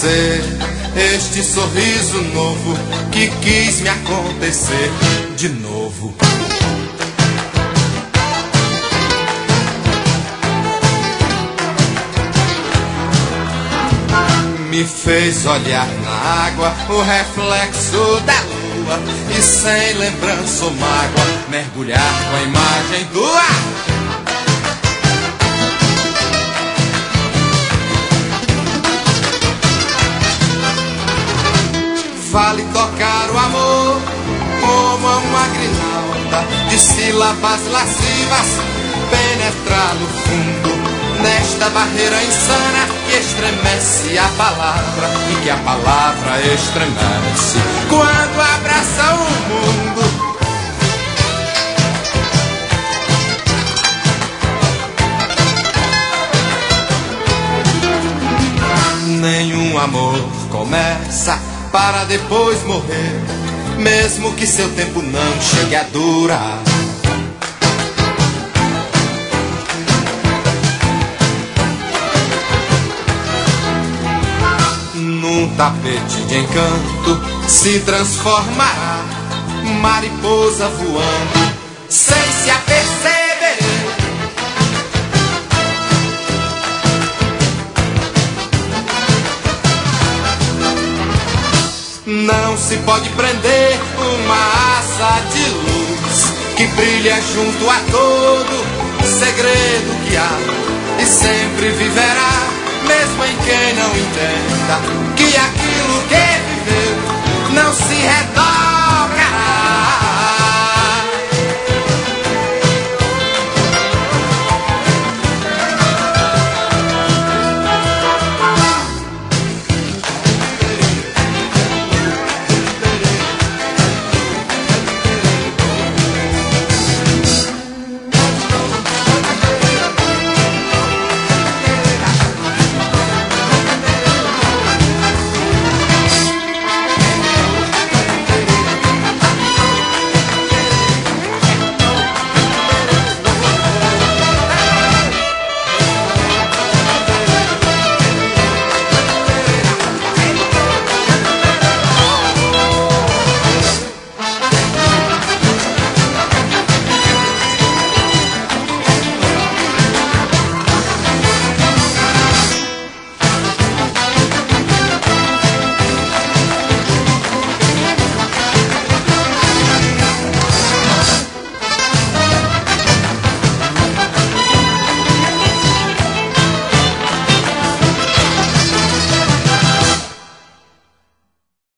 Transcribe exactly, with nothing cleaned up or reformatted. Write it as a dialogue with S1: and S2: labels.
S1: ser este sorriso novo que quis me acontecer de novo. Me fez olhar na água o reflexo da lua e sem lembrança ou mágoa mergulhar com a imagem tua. Vale tocar o amor como uma grinalda de sílabas lascivas, penetrá-lo fundo nesta barreira insana que estremece a palavra e que a palavra estremece quando abraça o mundo. Nenhum amor começa para depois morrer, mesmo que seu tempo não chegue a durar. Num tapete de encanto se transformará mariposa voando sem se aperceber. Não se pode prender uma asa de luz que brilha junto a todo segredo que há e sempre viverá, mesmo em quem não entenda que aquilo que viveu não se retorna.